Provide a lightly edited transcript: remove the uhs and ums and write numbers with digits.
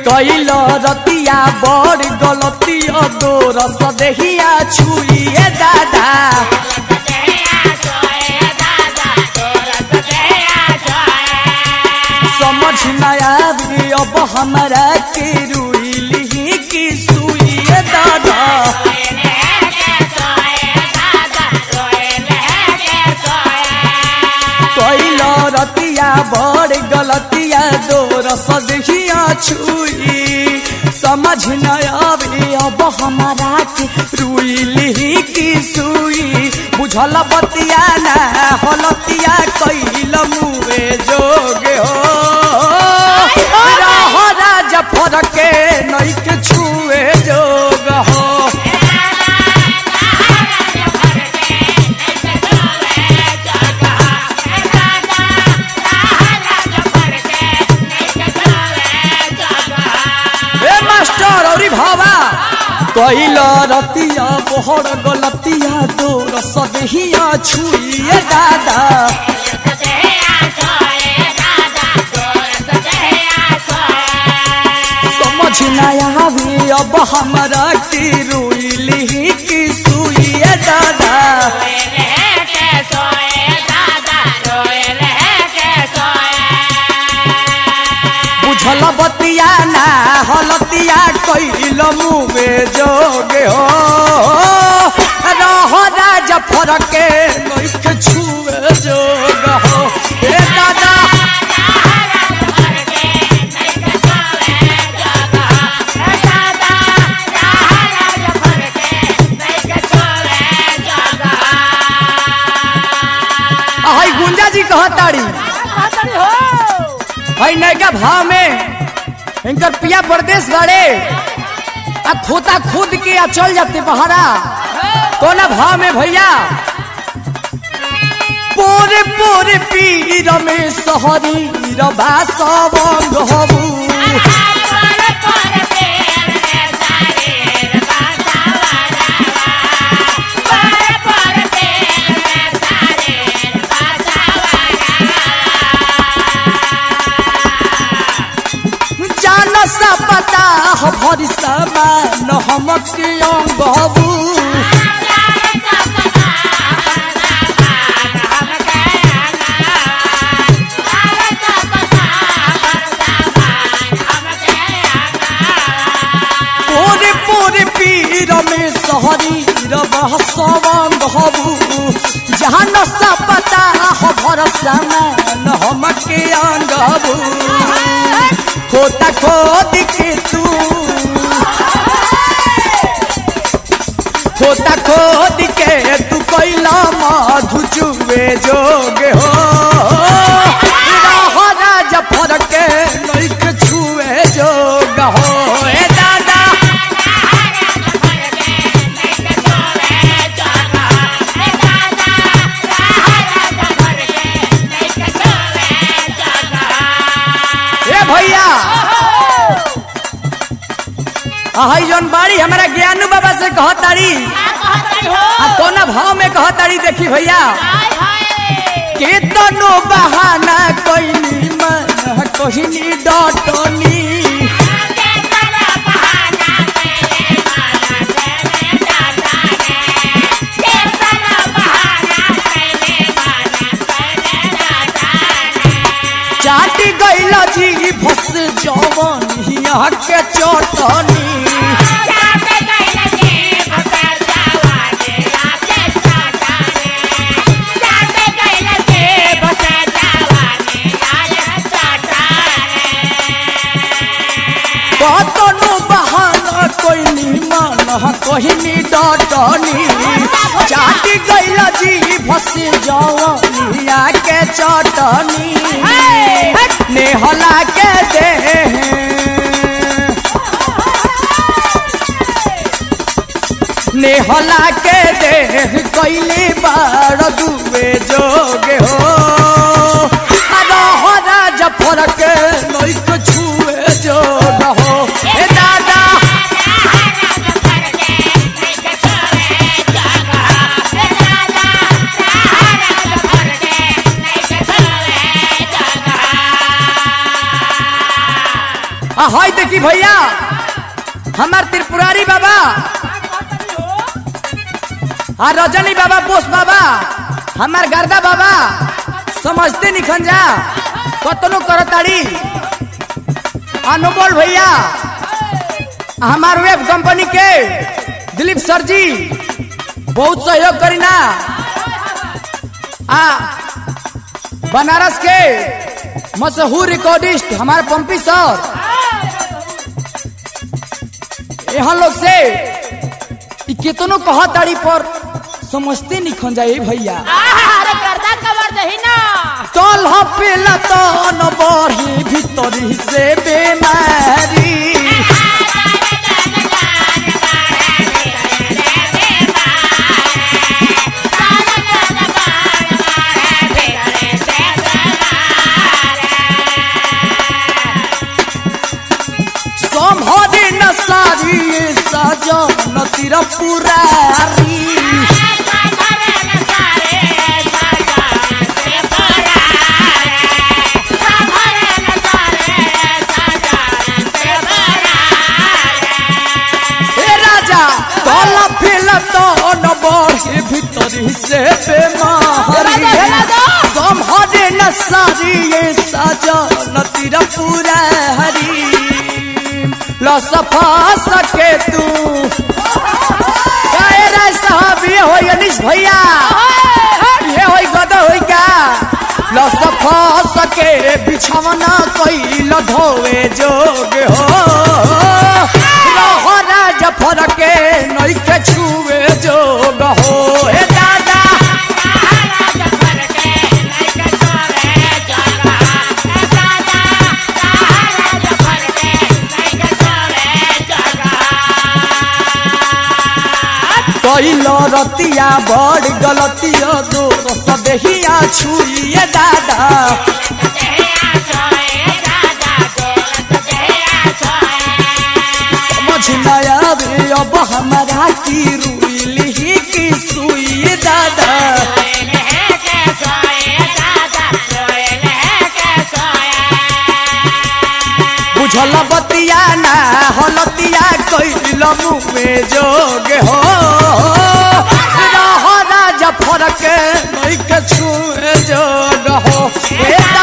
कैल रतिया बड़ गलतिया तोर सदेहिया छुइए दादा समझ न आवे अब हमारा के रुइली की सुइए दादा कैल रतिया बड़ गलतिया तोर सदेहिया छुई समझ न आवे अब हमारा के रुइली की सुई बुझल बतिया ना हलतिया कैल मुए जोगे हो रह राज फरके नई के छुए जोग हो भावा कैल रतिया बोहर गलतिया तोर सदेहिया छुइए दादा समझ न आवे अब हमारा की रुइली की सुइए दादा बुझल बतिया ना हलतिया कैल मुए जोगे हो रह राज फरके नइखे छुए जोग हो हे दादा हाय गुंजा जी कहताड़ी भाई नैका भाव में इनकर पिया प्रदेश बड़े आ खोता खुद के आ चल जाते बहारा कोना भाव में भैया पोरे पोरे पीर में सहरी रबा सबंग हबू पता भरी समान हमके अंग हबू पूरे पूरे पीर में सहरी सबंग हबू जहाँ नशा पता भर समान हमके अंग हबू खोता खोद के तू खोता खोद के तू कैला मधु चुवे जोगे हो रह राज फरके नइखे छुए जोग हो ए दादा ए भैया हाई जौन बाड़ी हमारा ज्ञानू बाबा से कहतारी कोना भाव में कहतारी देखी भैया केतनो बहाना कोइनी मन कोहिनी डटनी चाटी गइल जी फस जवन हिया के चटनी कतनो बहाना कोइनी मन कोहिनी डटनी चाटी गइल जी फस जवनिया के चटनी नेहला के दे नेहला के दे कैली बार दुए जोगे हो रह राज फरके नइखे छुए जोग हो ए दादा हाय देखी भैया हमार त्रिपुरारी बाबा रजनी बाबा बोस बाबा हमार गर्दा बाबा समझते निखन जा कतनो करताड़ी अनमोल भैया हमार वेब कंपनी के दिलीप सर जी बहुत सहयोग करीना बनारस के मशहूर रिकॉर्डिस्ट हमारे पंपी सर यहाँ लोग से कितनों कहा ताड़ी पर समझते निखन जाए भैया अरे गर्दा कवर दही ना तल पेला तो न बढ़ी भीतरी से बेमारी संभरी न सारी सजन तेरा पुरारी भीतरी से बेमारी संभरे न सारी ये सजन तेरा पूरा हरी लो सफा सके तू साहब ये हो अनिश भैया ये हो गद हो का लो सफा सके बिछवना कोई लो धोवे जोग हो जफर के नई के छुए जोग हो ए दादा कैलो रतिया बड़ गलतिया दो सदेहिया छुइए दादा नया अब हमारा की रुइली की सुई दादा बुझल बतिया ना हलतिया कैल मुँह जोग हो जफर के नहीं के छुए जोग हो